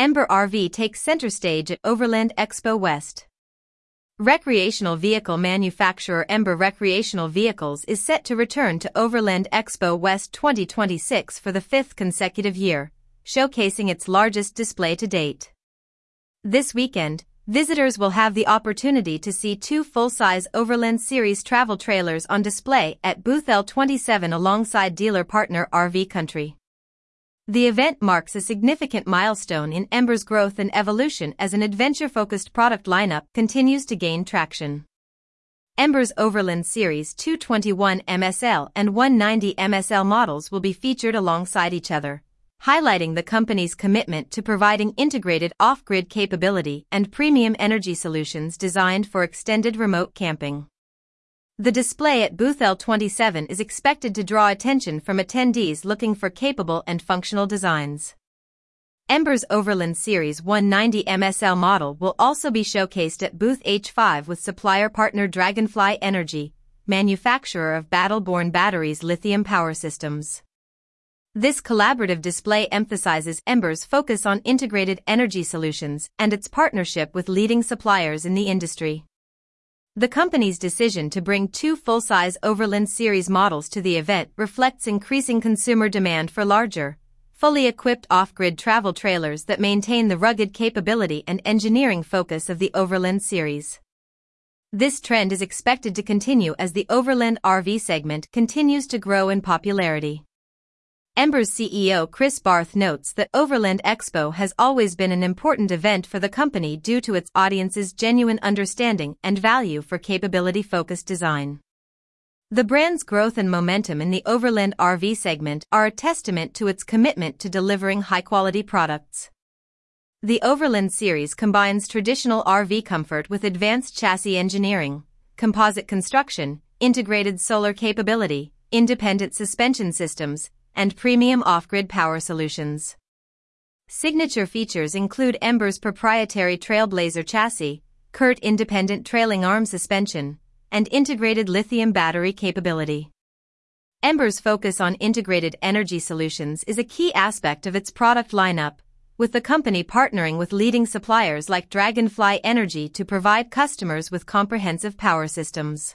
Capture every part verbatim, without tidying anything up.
Ember R V takes center stage at Overland Expo West. Recreational vehicle manufacturer Ember Recreational Vehicles is set to return to Overland Expo West twenty twenty-six for the fifth consecutive year, showcasing its largest display to date. This weekend, visitors will have the opportunity to see two full-size Overland Series travel trailers on display at Booth L twenty-seven alongside dealer partner R V Country. The event marks a significant milestone in Ember's growth and evolution as an adventure-focused product lineup continues to gain traction. Ember's Overland Series two twenty-one M S L and one ninety M S L models will be featured alongside each other, highlighting the company's commitment to providing integrated off-grid capability and premium energy solutions designed for extended remote camping. The display at Booth L twenty-seven is expected to draw attention from attendees looking for capable and functional designs. Ember's Overland Series one ninety M S L model will also be showcased at Booth H five with supplier partner Dragonfly Energy, manufacturer of Battle-Born Batteries lithium power systems. This collaborative display emphasizes Ember's focus on integrated energy solutions and its partnership with leading suppliers in the industry. The company's decision to bring two full-size Overland Series models to the event reflects increasing consumer demand for larger, fully equipped off-grid travel trailers that maintain the rugged capability and engineering focus of the Overland Series. This trend is expected to continue as the Overland R V segment continues to grow in popularity. Ember's C E O Chris Barth notes that Overland Expo has always been an important event for the company due to its audience's genuine understanding and value for capability-focused design. The brand's growth and momentum in the Overland R V segment are a testament to its commitment to delivering high-quality products. The Overland Series combines traditional R V comfort with advanced chassis engineering, composite construction, integrated solar capability, independent suspension systems, and premium off-grid power solutions. Signature features include Ember's proprietary Trailblazer chassis, C U R T independent trailing arm suspension, and integrated lithium battery capability. Ember's focus on integrated energy solutions is a key aspect of its product lineup, with the company partnering with leading suppliers like Dragonfly Energy to provide customers with comprehensive power systems.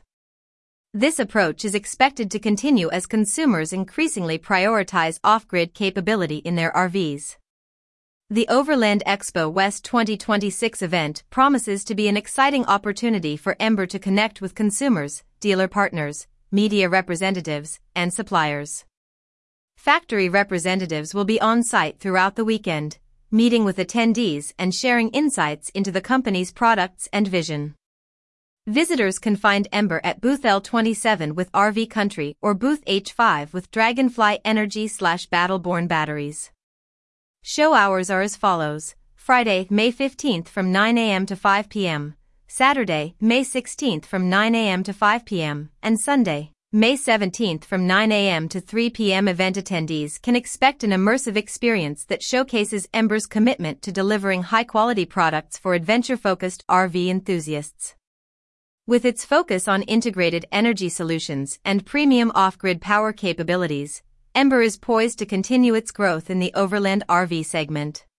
This approach is expected to continue as consumers increasingly prioritize off-grid capability in their R Vs. The Overland Expo West twenty twenty-six event promises to be an exciting opportunity for Ember to connect with consumers, dealer partners, media representatives, and suppliers. Factory representatives will be on site throughout the weekend, meeting with attendees and sharing insights into the company's products and vision. Visitors can find Ember at Booth L twenty-seven with R V Country or Booth H five with Dragonfly Energy slash Battle-Born Batteries. Show hours are as follows: Friday, May fifteenth from nine a m to five p m, Saturday, May sixteenth from nine a m to five p m, and Sunday, May seventeenth from nine a m to three p m Event attendees can expect an immersive experience that showcases Ember's commitment to delivering high-quality products for adventure-focused R V enthusiasts. With its focus on integrated energy solutions and premium off-grid power capabilities, Ember is poised to continue its growth in the Overland R V segment.